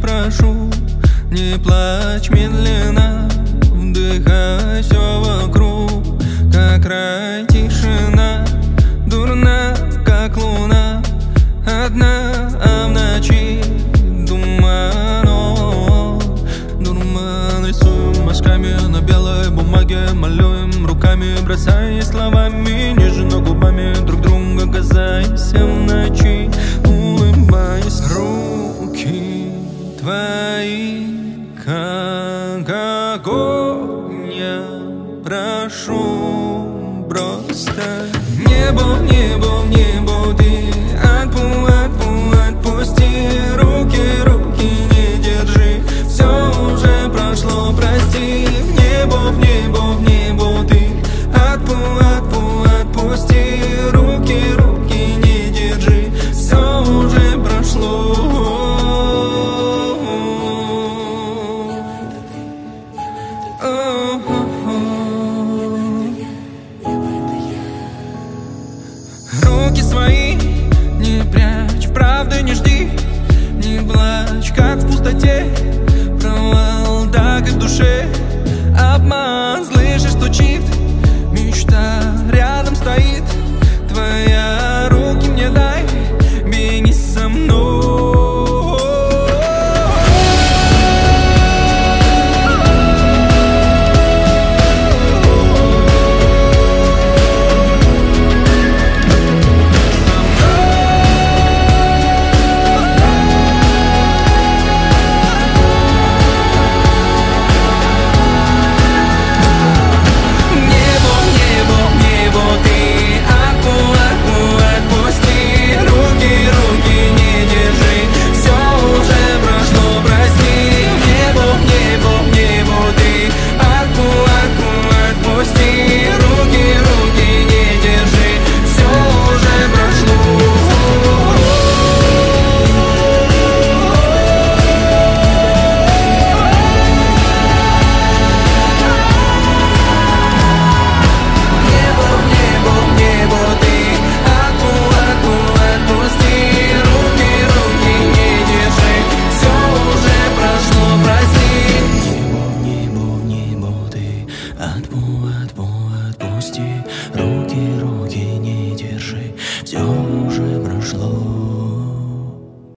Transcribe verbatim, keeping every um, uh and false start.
прошу, не плачь медленно, вдыхай все вокруг, как рай тишина, дурна, как луна, одна, а в ночи туман, о, дурман. Рисуем мазками на белой бумаге, малюем руками, бросаясь словами, нежно губами друг друга касаемся в ночи, улыбаясь. Руки твои, как огонь, я прошу просто. Небо, в небо, в небо